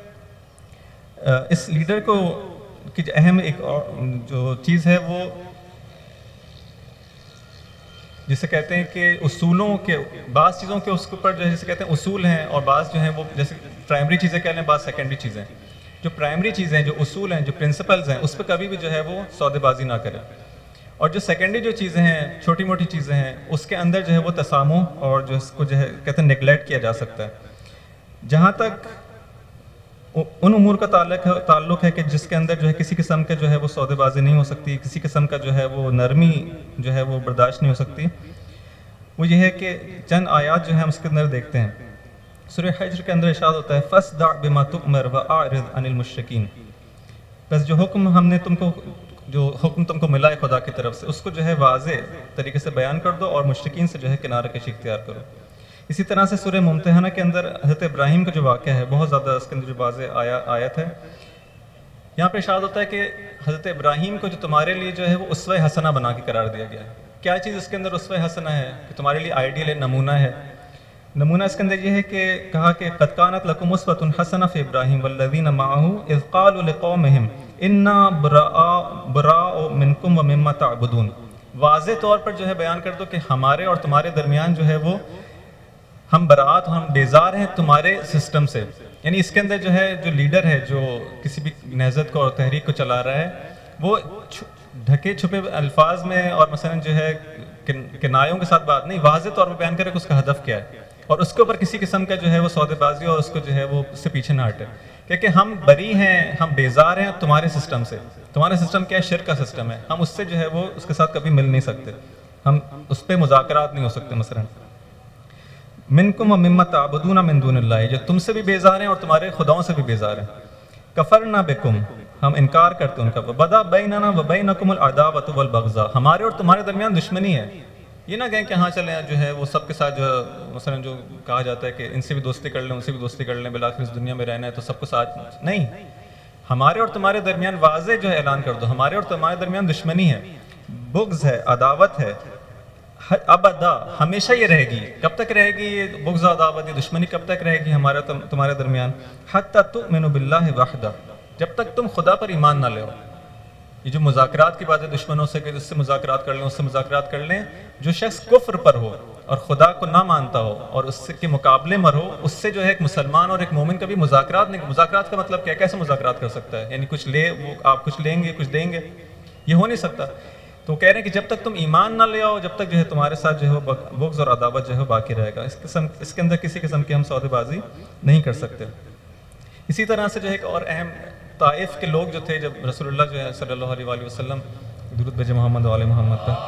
اس لیڈر کو کی اہم ایک جو چیز ہے وہ جسے کہتے ہیں کہ اصولوں کے، بعض چیزوں کے اس کے اوپر جو ہے جسے کہتے ہیں اصول ہیں، اور بعض جو ہیں وہ جیسے پرائمری چیزیں کہہ لیں، بعض سیکنڈری چیزیں. جو پرائمری چیزیں ہیں، جو اصول ہیں، جو پرنسپلز ہیں، اس پہ کبھی بھی جو ہے وہ سودے بازی نہ کریں. اور جو سیکنڈری جو چیزیں ہیں، چھوٹی موٹی چیزیں ہیں، اس کے اندر جو ہے وہ تسامح اور جو اس کو جو ہے کہتے ہیں نیگلیکٹ کیا جا سکتا ہے. جہاں تک ان امور کا تعلق ہے تعلق ہے کہ جس کے اندر جو ہے کسی قسم کے جو ہے وہ سودے بازی نہیں ہو سکتی، کسی قسم کا جو ہے وہ نرمی جو ہے وہ برداشت نہیں ہو سکتی، وہ یہ ہے کہ چند آیات جو ہیں ہم اس کے اندر دیکھتے ہیں. سورہ حجر کے اندر ارشاد ہوتا ہے فَاسْدَعْ بِمَا تُؤْمَرْ وَأَعْرِضْ عَنِ الْمُشْرِكِينَ. بس جو حکم ہم نے تم کو جو حکم تم کو ملا ہے خدا کی طرف سے اس کو جو ہے واضح طریقے سے بیان کر دو اور مشرکین سے جو ہے کنارہ کشی اختیار کرو۔ اسی طرح سے سورہ ممتحنہ کے اندر حضرت ابراہیم کا جو واقعہ ہے بہت زیادہ اس کے اندر جو واضح آیا آیت ہے، یہاں پہ ارشاد ہوتا ہے کہ حضرت ابراہیم کو جو تمہارے لیے جو ہے وہ اسوہ حسنہ بنا کے قرار دیا گیا ہے۔ کیا چیز اس کے اندر اسوہ حسنہ ہے کہ تمہارے لیے آئیڈیل ہے، نمونہ ہے؟ نمونہ اس کے اندر یہ ہے کہ کہا کہ قد کانت لکم اسوۃ حسنہ فی ابراہیم والذین معہ اذ قالوا لقومہم انا براء منکم ومما تعبدون۔ واضح طور پر جو ہے بیان کر دو کہ ہمارے اور تمہارے درمیان جو ہے وہ ہم برات ہم بیزار ہیں تمہارے سسٹم سے۔ یعنی اس کے اندر جو ہے جو لیڈر ہے جو کسی بھی نہضت کو اور تحریک کو چلا رہا ہے وہ ڈھکے چھپے الفاظ میں اور مثلا جو ہے کنایوں کے ساتھ بات نہیں، واضح طور پر بیان کرے کہ اس کا ہدف کیا ہے اور اس کے اوپر کسی قسم کا جو ہے وہ سودے بازی اور اس کو جو ہے وہ اس سے پیچھے نہ ہٹے، کہ ہم بری ہیں، ہم بیزار ہیں تمہارے سسٹم سے۔ تمہارے سسٹم کیا ہے؟ شرک کا سسٹم ہے، ہم اس سے جو ہے وہ اس کے ساتھ کبھی مل نہیں سکتے، ہم اس پہ مذاکرات نہیں ہو سکتے۔ مثلا منکم و مما تعبدون من دون اللہ، جو تم سے بھی بیزار ہیں اور تمہارے خداؤں سے بھی بیزار ہیں۔ کفرنا بکم، ہم انکار کرتے ان کا، وبدا بیننا وبینکم العداوۃ والبغضاء، ہمارے اور تمہارے درمیان دشمنی ہے۔ یہ نہ کہیں کہ ہاں چلیں جو ہے وہ سب کے ساتھ جو مثلا جو کہا جاتا ہے کہ ان سے بھی دوستی کر لیں ان سے بھی دوستی کر لیں، بالآخر اس دنیا میں رہنا ہے تو سب کو ساتھ نہیں، ہمارے اور تمہارے درمیان واضح جو ہے اعلان کر دو ہمارے اور تمہارے درمیان دشمنی ہے، بغض ہے، عداوت ہے، ابدا ہمیشہ یہ رہے گی۔ کب تک رہے گی یہ بغض عداوت یہ دشمنی؟ کب تک رہے گی ہمارے تمہارے درمیان؟ حتی تؤمنوا باللہ وحدہ، جب تک تم خدا پر ایمان نہ لے۔ یہ جو مذاکرات کی بات ہے دشمنوں سے کہ اس سے مذاکرات کر لیں اس سے مذاکرات کر لیں، جو شخص کفر پر ہو اور خدا کو نہ مانتا ہو اور اس کے مقابلے میں ہو، اس سے جو ہے ایک مسلمان اور ایک مومن کبھی مذاکرات نہیں۔ مذاکرات کا مطلب کیا؟ کیسے مذاکرات کر سکتا ہے؟ یعنی کچھ لے وہ آپ کچھ لیں گے کچھ دیں گے، یہ ہو نہیں سکتا۔ تو کہہ رہے ہیں کہ جب تک تم ایمان نہ لے آؤ جب تک جو ہے تمہارے ساتھ جو ہے بغض اور عداوت جو ہے باقی رہے گا، اس قسم اس کے اندر کسی قسم کی ہم سودے بازی نہیں کر سکتے۔ اسی طرح سے جو ہے ایک اور اہم، طائف کے لوگ جو تھے جب رسول اللہ جو ہے صلی اللہ علیہ وآلہ وسلم، درود بھیجے محمد و آل محمد پر،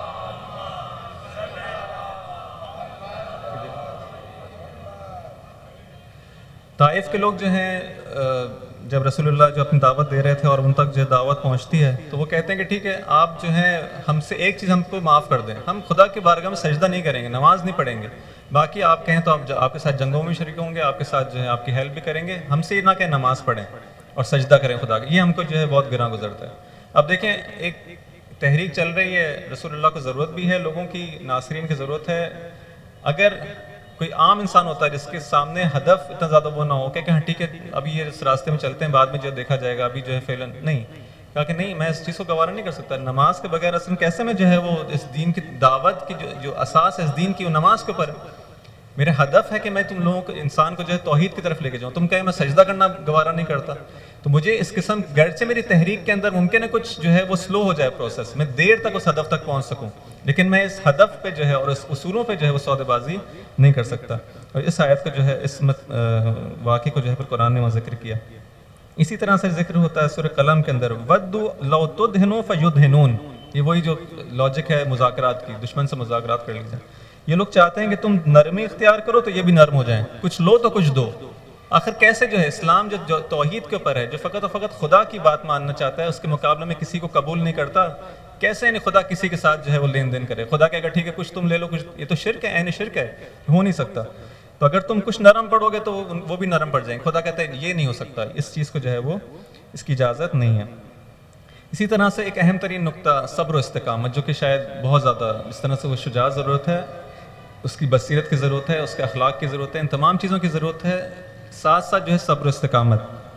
طائف کے لوگ جو ہیں جب رسول اللہ جو اپنی دعوت دے رہے تھے اور ان تک جو دعوت پہنچتی ہے تو وہ کہتے ہیں کہ ٹھیک ہے آپ جو ہیں ہم سے ایک چیز ہم کو معاف کر دیں، ہم خدا کی بارگاہ میں سجدہ نہیں کریں گے، نماز نہیں پڑھیں گے، باقی آپ کہیں تو آپ آپ کے ساتھ جنگوں میں شریک ہوں گے، آپ کے ساتھ جو ہے آپ کی ہیلپ بھی کریں گے، ہم سے یہ نہ کہ نماز پڑھیں اور سجدہ کریں خدا کا، یہ ہم کو جو ہے بہت گراں گزرتا ہے۔ اب دیکھیں ایک تحریک چل رہی ہے، رسول اللہ کو ضرورت بھی ہے، لوگوں کی ناصرین کی ضرورت ہے۔ اگر کوئی عام انسان ہوتا ہے جس کے سامنے ہدف اتنا زیادہ وہ نہ ہو کہ ہاں ٹھیک ہے ابھی یہ اس راستے میں چلتے ہیں بعد میں جو دیکھا جائے گا، ابھی جو ہے فعلاً نہیں، کہا کہ نہیں میں اس چیز کو گوارا نہیں کر سکتا، نماز کے بغیر اصلا کیسے میں جو ہے وہ اس دین کی دعوت کی جو جو اساس ہے اس دین کی وہ نماز کے اوپر، میرے ہدف ہے کہ میں تم لوگوں کو انسان کو جو ہے توحید کی طرف لے کے جاؤں، تم کہیں میں سجدہ کرنا گوارا نہیں کرتا، تو مجھے اس قسم گرچہ میری تحریک کے اندر ممکن ہے کچھ جو ہے وہ سلو ہو جائے پروسیس، میں دیر تک اس ہدف تک پہنچ سکوں، لیکن میں اس ہدف پہ جو ہے اور اس اصولوں پہ جو ہے وہ سودے بازی نہیں کر سکتا۔ اور اس آیت کو جو ہے اس واقعے کو جو ہے پھر قرآن نے ذکر کیا۔ اسی طرح سے ذکر ہوتا ہے سورہ قلم کے اندر، وَدُّوا لَوْ تُدْهِنُوا فَيُدْهِنُونَ، یہ وہی جو لاجک ہے مذاکرات کی، دشمن سے مذاکرات کر لیجیے، یہ لوگ چاہتے ہیں کہ تم نرمی اختیار کرو تو یہ بھی نرم ہو جائیں، کچھ لو تو کچھ دو۔ آخر کیسے جو ہے اسلام جو, جو توحید کے اوپر ہے، جو فقط و فقط خدا کی بات ماننا چاہتا ہے، اس کے مقابلے میں کسی کو قبول نہیں کرتا، کیسے یعنی خدا کسی کے ساتھ جو ہے وہ لین دین کرے؟ خدا کہے گا ٹھیک ہے کچھ تم لے لو کچھ، یہ تو شرک ہے، عین شرک ہے، ہو نہیں سکتا۔ تو اگر تم کچھ نرم پڑو گے تو وہ بھی نرم پڑ جائیں گے، خدا کہتا ہے یہ نہیں ہو سکتا، اس چیز کو جو ہے وہ اس کی اجازت نہیں ہے۔ اسی طرح سے ایک اہم ترین نقطہ صبر و استقامت، جو کہ شاید بہت زیادہ اس طرح سے وہ شجاعت ضرورت ہے، اس کی بصیرت کی ضرورت ہے، اس کے اخلاق کی ضرورت ہے، ان تمام چیزوں کی ضرورت ہے، ساتھ ساتھ جو ہے صبر و استقامت۔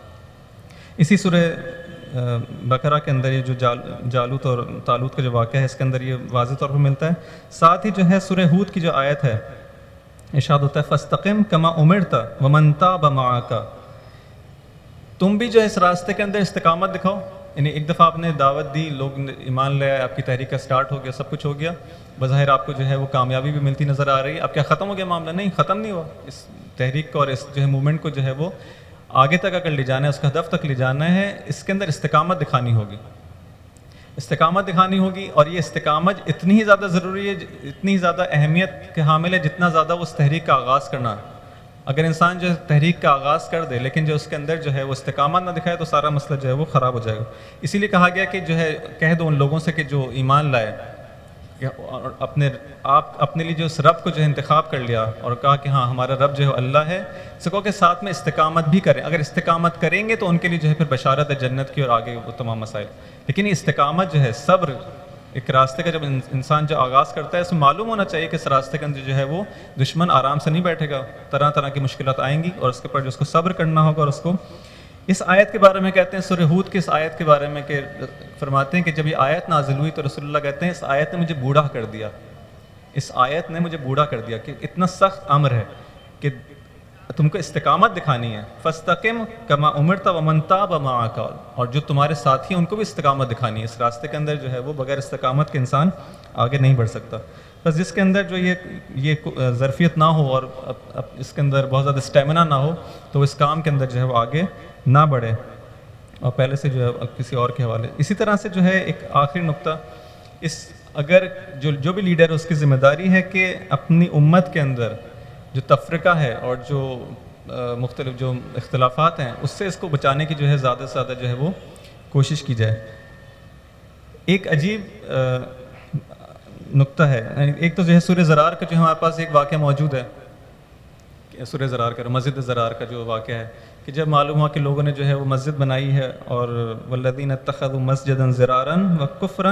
اسی سورہ بقرہ کے اندر یہ جو جال جالوت اور طالوت کا جو واقعہ ہے اس کے اندر یہ واضح طور پر ملتا ہے۔ ساتھ ہی جو ہے سورہ ہود کی جو آیت ہے ارشاد ہوتا ہے فاستقم کما امرت ومن تاب معک، تم بھی جو ہے اس راستے کے اندر استقامت دکھاؤ، یعنی ایک دفعہ آپ نے دعوت دی، لوگ ایمان لے آئے، آپ کی تحریک کا سٹارٹ ہو گیا، سب کچھ ہو گیا، بظاہر آپ کو جو ہے وہ کامیابی بھی ملتی نظر آ رہی ہے، اب کیا ختم ہو گیا معاملہ؟ نہیں، ختم نہیں ہوا، اس تحریک کو اور اس جو ہے موومنٹ کو جو ہے وہ آگے تک اگر لے جانا ہے، اس کا ہدف تک لے جانا ہے، اس کے اندر استقامت دکھانی ہوگی، استقامت دکھانی ہوگی، اور یہ استقامت اتنی ہی زیادہ ضروری ہے، اتنی ہی زیادہ اہمیت کے حامل ہے جتنا زیادہ اس تحریک کا آغاز کرنا اگر انسان جو ہے تحریک کا آغاز کر دے لیکن جو اس کے اندر جو ہے وہ استقامت نہ دکھائے تو سارا مسئلہ جو ہے وہ خراب ہو جائے گا. اسی لیے کہا گیا کہ جو ہے کہہ دو ان لوگوں سے کہ جو ایمان لائے اور اپنے آپ اپنے لیے جو اس رب کو جو ہے انتخاب کر لیا اور کہا کہ ہاں ہمارا رب جو ہے اللہ ہے, سکو کہ ساتھ میں استقامت بھی کریں. اگر استقامت کریں گے تو ان کے لیے جو ہے پھر بشارت ہے جنت کی اور آگے وہ تمام مسائل. لیکن یہ استقامت جو ہے صبر, ایک راستے کا جب انسان جو آغاز کرتا ہے اس میں معلوم ہونا چاہیے کہ اس راستے کے اندر جو ہے وہ دشمن آرام سے نہیں بیٹھے گا, طرح طرح کی مشکلات آئیں گی اور اس کے اوپر جو اس کو صبر کرنا ہوگا. اور اس کو اس آیت کے بارے میں کہتے ہیں سورہ ہود کی اس آیت کے بارے میں کہ فرماتے ہیں کہ جب یہ آیت نازل ہوئی تو رسول اللہ کہتے ہیں اس آیت نے مجھے بوڑھا کر دیا, اس آیت نے مجھے بوڑھا کر دیا کہ اتنا سخت امر ہے کہ تم کو استقامت دکھانی ہے. فاستقم کما امرت ومن تاب معک, اور جو تمہارے ساتھی ہیں ان کو بھی استقامت دکھانی ہے. اس راستے کے اندر جو ہے وہ بغیر استقامت کے انسان آگے نہیں بڑھ سکتا. بس جس کے اندر جو یہ یہ ظرفیت نہ ہو اور اس کے اندر بہت زیادہ اسٹیمنا نہ ہو تو اس کام کے اندر جو ہے وہ آگے نہ بڑھے, اور پہلے سے جو ہے کسی اور کے حوالے. اسی طرح سے جو ہے ایک آخری نقطہ, اس اگر جو جو بھی لیڈر ہے اس کی ذمہ داری ہے کہ اپنی امت کے اندر جو تفرقہ ہے اور جو مختلف جو اختلافات ہیں اس سے اس کو بچانے کی جو ہے زیادہ سے زیادہ جو ہے وہ کوشش کی جائے. ایک عجیب نقطہ ہے, ایک تو جو ہے سورہ زرار کا جو ہمارے پاس ایک واقعہ موجود ہے, سورہ زرار کا مسجد زرار کا جو واقعہ ہے کہ جب معلوم ہوا کہ لوگوں نے جو ہے وہ مسجد بنائی ہے اور والذین اتخذوا مسجدا زرارا وکفرا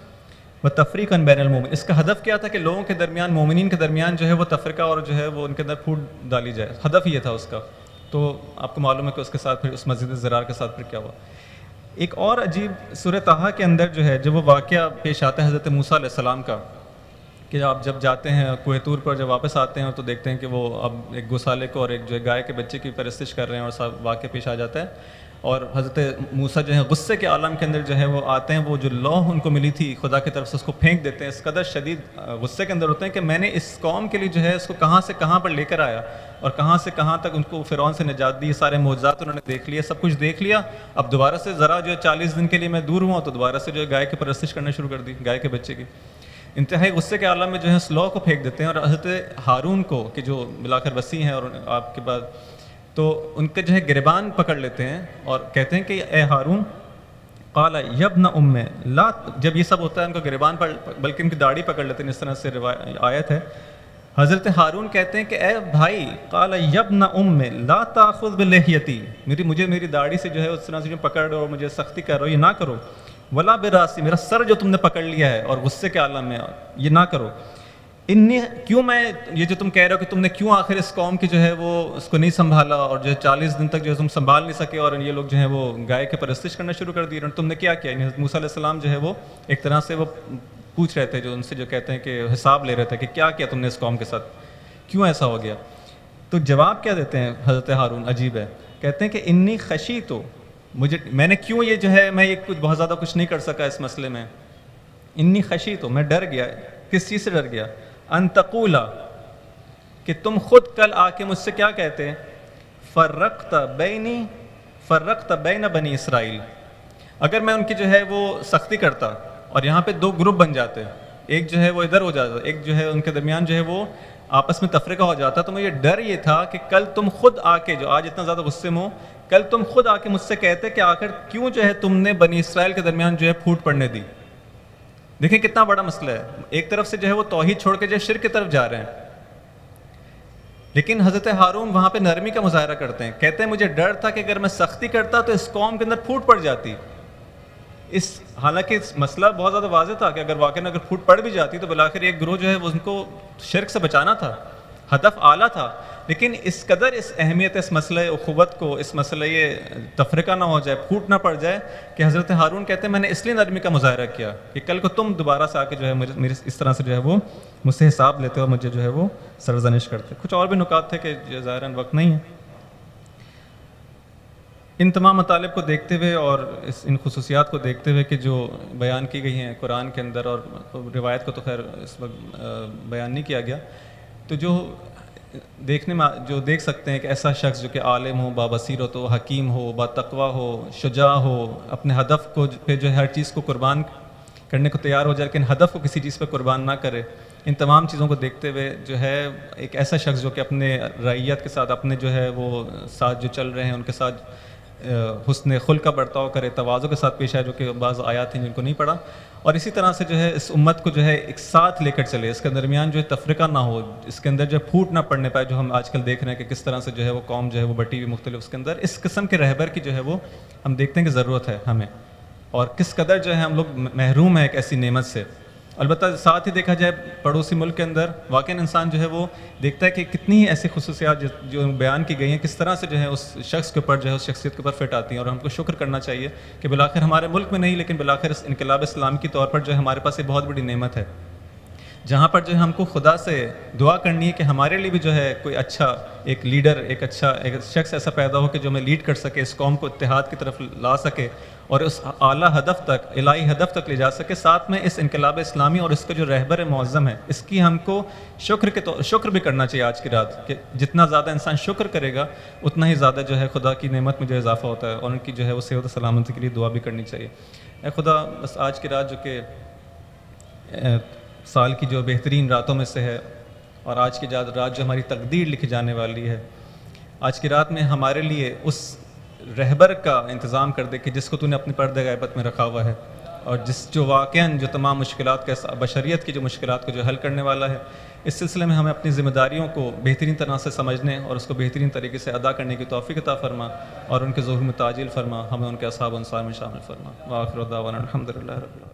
وتفریقا بین المؤمنین, اس کا ہدف کیا تھا کہ لوگوں کے درمیان, مومنین کے درمیان جو ہے وہ تفرقہ اور جو ہے وہ ان کے اندر پھوٹ ڈالی جائے. ہدف یہ تھا اس کا. تو آپ کو معلوم ہے کہ اس کے ساتھ پھر اس مسجد زرار کے ساتھ پھر کیا ہوا. ایک اور عجیب سورہ طٰہٰ کے اندر جو ہے جب وہ واقعہ پیش آتا ہے حضرت موسیٰ علیہ السلام کا کہ آپ جب جاتے ہیں کوہ طور پر, جب واپس آتے ہیں تو دیکھتے ہیں کہ وہ اب ایک گوسالے کو اور ایک جو ہے گائے کے بچے کی پرستش کر رہے ہیں اور سب واقعہ پیش آ جاتا ہے. اور حضرت موسیٰ جو ہے غصے کے عالم کے اندر جو ہے وہ آتے ہیں, وہ جو لوح ان کو ملی تھی خدا کی طرف سے اس کو پھینک دیتے ہیں. اس قدر شدید غصے کے اندر ہوتے ہیں کہ میں نے اس قوم کے لیے جو ہے اس کو کہاں سے کہاں پر لے کر آیا اور کہاں سے کہاں تک ان کو فرعون سے نجات دی, سارے معجزات انہوں نے دیکھ لیا, سب کچھ دیکھ لیا. اب دوبارہ سے ذرا جو ہے چالیس دن کے لیے میں دور ہوا تو دوبارہ سے جو ہے گائے کی پرستش کرنا شروع کر دی, گائے کے بچے کی. انتہائی غصے کے عالم میں جو ہے اس لوح کو پھینک دیتے ہیں. اور حضرت ہارون کو کہ جو ملا کر وسیع ہیں اور آپ کے بعد, تو ان کے جو ہے گریبان پکڑ لیتے ہیں اور کہتے ہیں کہ اے ہارون, قال یبن ام لا, جب یہ سب ہوتا ہے ان کو گریبان پر بلکہ ان کی داڑھی پکڑ لیتے ہیں, اس طرح سے آیت ہے. حضرت ہارون کہتے ہیں کہ اے بھائی, قال یبن ام لا تاخذ بلحیتی, میری مجھے میری داڑھی سے جو ہے اس طرح سے جو پکڑ رہے ہو اور مجھے سختی کر رہے ہو, یہ نہ کرو. ولا براسی, میرا سر جو تم نے پکڑ لیا ہے اور غصے کے عالم میں, یہ نہ کرو. انی, کیوں میں یہ جو تم کہہ رہے ہو کہ تم نے کیوں آخر اس قوم کی جو ہے وہ اس کو نہیں سنبھالا اور جو ہے چالیس دن تک جو ہے تم سنبھال نہیں سکے اور یہ لوگ جو ہیں وہ گائے کے پرستش کرنا شروع کر دی, اور تم نے کیا کیا. یعنی حضرت موسیٰ علیہ السلام جو ہے وہ ایک طرح سے وہ پوچھ رہے تھے, جو ان سے جو کہتے ہیں کہ حساب لے رہے تھے کہ کیا کیا تم نے اس قوم کے ساتھ, کیوں ایسا ہو گیا. تو جواب کیا دیتے ہیں حضرت ہارون, عجیب ہے, کہتے ہیں کہ انی خشی, تو مجھے میں نے کیوں یہ جو ہے میں یہ کچھ بہت زیادہ کچھ نہیں کر سکا اس مسئلے میں. انی خشی, تو میں ڈر گیا. کس چیز سے ڈر گیا؟ ان تقولا, کہ تم خود کل آ کے مجھ سے کیا کہتے, فرقت بینی فرقت بین بنی اسرائیل. اگر میں ان کی جو ہے وہ سختی کرتا اور یہاں پہ دو گروپ بن جاتے, ایک جو ہے وہ ادھر ہو جاتا, ایک جو ہے ان کے درمیان جو ہے وہ آپس میں تفرقہ ہو جاتا, تو مجھے ڈر یہ تھا کہ کل تم خود آ کے, جو آج اتنا زیادہ غصے میں ہو, کل تم خود آ کے مجھ سے کہتے کہ آخر کیوں جو ہے تم نے بنی اسرائیل کے درمیان جو ہے پھوٹ پڑنے دی. دیکھیں کتنا بڑا مسئلہ ہے. ایک طرف سے جو ہے وہ توحید چھوڑ کے جو ہے شرک کی طرف جا رہے ہیں, لیکن حضرت ہارون وہاں پہ نرمی کا مظاہرہ کرتے ہیں. کہتے ہیں مجھے ڈر تھا کہ اگر میں سختی کرتا تو اس قوم کے اندر پھوٹ پڑ جاتی. اس حالانکہ اس مسئلہ بہت زیادہ واضح تھا کہ اگر واقعی اگر پھوٹ پڑ بھی جاتی تو بالآخر ایک گروہ جو ہے وہ ان کو شرک سے بچانا تھا, ہدف اعلیٰ تھا. لیکن اس قدر اس اہمیت اس مسئلہ اخوت کو, اس مسئلہ یہ تفرقہ نہ ہو جائے, پھوٹ نہ پڑ جائے, کہ حضرت ہارون کہتے ہیں میں نے اس لیے نرمی کا مظاہرہ کیا کہ کل کو تم دوبارہ سے آ کے جو ہے میرے اس طرح سے جو ہے وہ مجھ سے حساب لیتے اور مجھے جو ہے وہ سرزنش کرتے. کچھ اور بھی نکات تھے کہ ظاہراً وقت نہیں ہے. ان تمام مطالب کو دیکھتے ہوئے اور اس ان خصوصیات کو دیکھتے ہوئے کہ جو بیان کی گئی ہیں قرآن کے اندر, اور روایت کو تو خیر اس وقت بیان نہیں کیا گیا, تو جو دیکھنے میں جو دیکھ سکتے ہیں کہ ایسا شخص جو کہ عالم ہو, بابصیرت ہو, حکیم ہو, با تقویٰ ہو, شجاع ہو, اپنے ہدف کو پہ جو ہے ہر چیز کو قربان کرنے کو تیار ہو جائے لیکن ہدف کو کسی چیز پہ قربان نہ کرے. ان تمام چیزوں کو دیکھتے ہوئے جو ہے ایک ایسا شخص جو کہ اپنے رعیت کے ساتھ اپنے جو ہے وہ ساتھ جو چل رہے ہیں ان کے ساتھ حسن خلق کا برتاؤ کرے, تواضع کے ساتھ پیش آئے, جو کہ بعض آیات ہیں جن کو نہیں پڑھا, اور اسی طرح سے جو ہے اس امت کو جو ہے ایک ساتھ لے کر چلے, اس کے درمیان جو ہے تفرقہ نہ ہو, اس کے اندر جو پھوٹ نہ پڑنے پائے, جو ہم آج کل دیکھ رہے ہیں کہ کس طرح سے جو ہے وہ قوم جو ہے وہ بٹی ہوئی مختلف, اس کے اندر اس قسم کے رہبر کی جو ہے وہ ہم دیکھتے ہیں کہ ضرورت ہے ہمیں, اور کس قدر جو ہے ہم لوگ محروم ہیں ایک ایسی نعمت سے. البتہ ساتھ ہی دیکھا جائے پڑوسی ملک کے اندر واقعی انسان جو ہے وہ دیکھتا ہے کہ کتنی ہی ایسی خصوصیات جو بیان کی گئی ہیں کس طرح سے جو ہے اس شخص کے اوپر جو ہے اس شخصیت کے اوپر فٹ آتی ہیں, اور ہم کو شکر کرنا چاہیے کہ بالآخر ہمارے ملک میں نہیں لیکن بالآخر اس انقلاب اسلام کی طور پر جو ہے ہمارے پاس یہ بہت بڑی نعمت ہے, جہاں پر جو ہے ہم کو خدا سے دعا کرنی ہے کہ ہمارے لیے بھی جو ہے کوئی اچھا ایک لیڈر, ایک اچھا ایک شخص ایسا پیدا ہو کہ جو ہمیں لیڈ کر سکے, اس قوم کو اتحاد کی طرف لا سکے اور اس اعلیٰ ہدف تک, الہی ہدف تک لے جا سکے. ساتھ میں اس انقلاب اسلامی اور اس کا جو رہبر معظم ہے اس کی ہم کو شکر کے طور شکر بھی کرنا چاہیے آج کی رات, کہ جتنا زیادہ انسان شکر کرے گا اتنا ہی زیادہ جو ہے خدا کی نعمت میں جو اضافہ ہوتا ہے, اور ان کی جو ہے وہ صحت و سلامتی کے لیے دعا بھی کرنی چاہیے. اے خدا, بس آج کی رات جو کہ سال کی جو بہترین راتوں میں سے ہے اور آج کی رات جو ہماری تقدیر لکھی جانے والی ہے, آج کی رات میں ہمارے لیے اس رہبر کا انتظام کر دے کہ جس کو تو نے اپنی پردہ غیبت میں رکھا ہوا ہے, اور جس جو واقعاً جو تمام مشکلات کا بشریت کی جو مشکلات کو جو حل کرنے والا ہے. اس سلسلے میں ہمیں اپنی ذمہ داریوں کو بہترین طرح سے سمجھنے اور اس کو بہترین طریقے سے ادا کرنے کی توفیق عطا فرما, اور ان کے ظہور میں تعجیل فرما, ہمیں ان کے اصحاب و انصار میں شامل فرما. وآخر دعوانا الحمدللہ رب العالمین.